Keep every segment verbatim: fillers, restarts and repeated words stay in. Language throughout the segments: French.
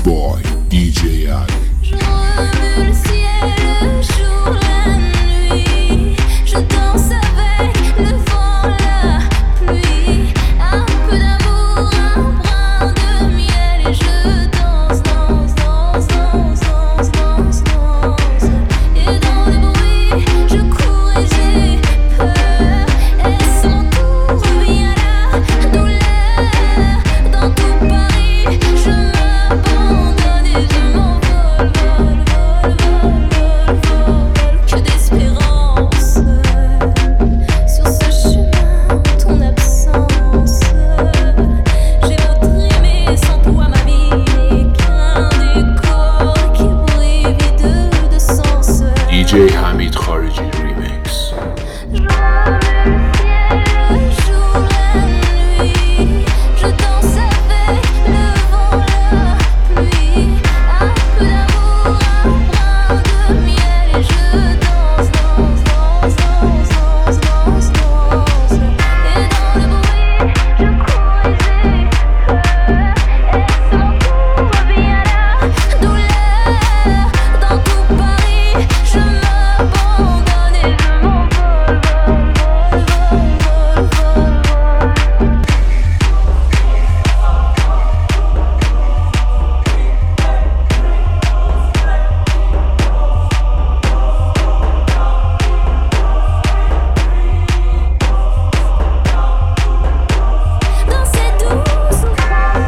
boy, D J Ali. Je remue le ciel, le jour, la nuit. Je danse avec le vent, la pluie. Un peu d'amour, un brin de miel. Et je danse, danse, danse, danse, danse, danse, danse. Et dans le bruit, je cours et j'ai peur. Et son tour revient la douleur. Dans tout Paris, je m'abandonne et je m'envole, vol, vol, vol, vol, vol. Que d'espérance sur ce chemin, ton absence. J'ai retrimé sans toi ma vie n'est qu'un décor qui brille vide de sens. D J Hamid Khariji Remix. Je remue le ciel, le jour, la nuit. Je danse avec le vent, la pluie. Un peu d'amour, un brin de miel. Et je danse, danse, danse, danse, danse, danse, danse. Et dans le bruit, je cours et j'ai peur. Et mon tour revient la douleur. Dans tout Paris, je m'abandonne et je m'envole, vol, vol, vol, vol, vol, vol. Dans cette douce souffrance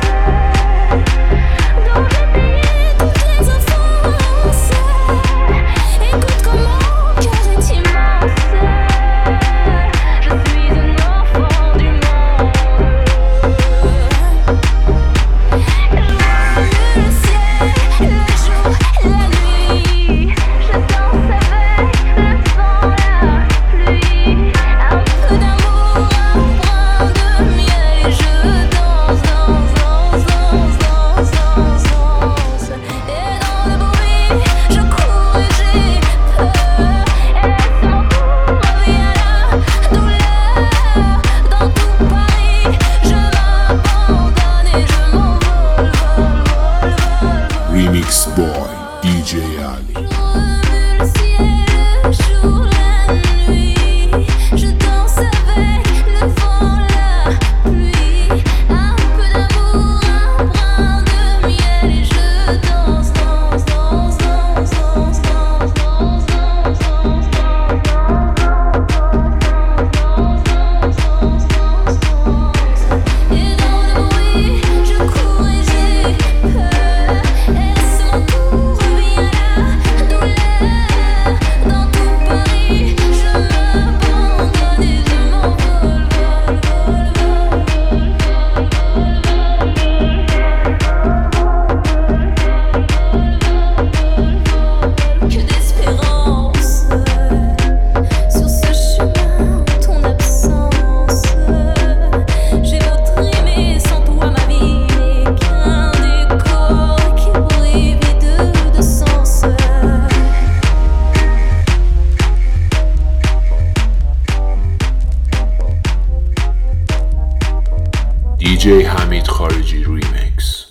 dont j'ai payé toutes les offenses. Écoute comment mon cœur est immense. Je suis un enfant du monde. Je remue le ciel, le jour, la nuit. Je danse avec le vent, la pluie. Un peu d'amour, un brin de miel. Et je danse, danse, danse, danse, danse, danse, danse. Et dans le bruit, je cours et j'ai peur. Et mon tour revient la douleur. Dans tout Paris, je m'abandonne et je m'envole, vol, vol, vol, vol. Remix boy, D J Ali. Je remue le ciel, le jour, la nuit. Je danse avec le vent, la pluie. Un peu d'amour, un brin de miel. Et je danse, danse, danse, danse, danse, danse, danse, danse, danse, danse, danse. Et dans le bruit, je cours et j'ai peur. Et son tour revient la douleur. Dans tout Paris, je m'abandonne et je m'envole, vol, vol, vol, vol. Que d'espérance sur ce chemin, ton absence. J'ai retrimé sans toi ma vie n'est qu'un décor qui brille vide de sens. D J Hamid Khariji Remix.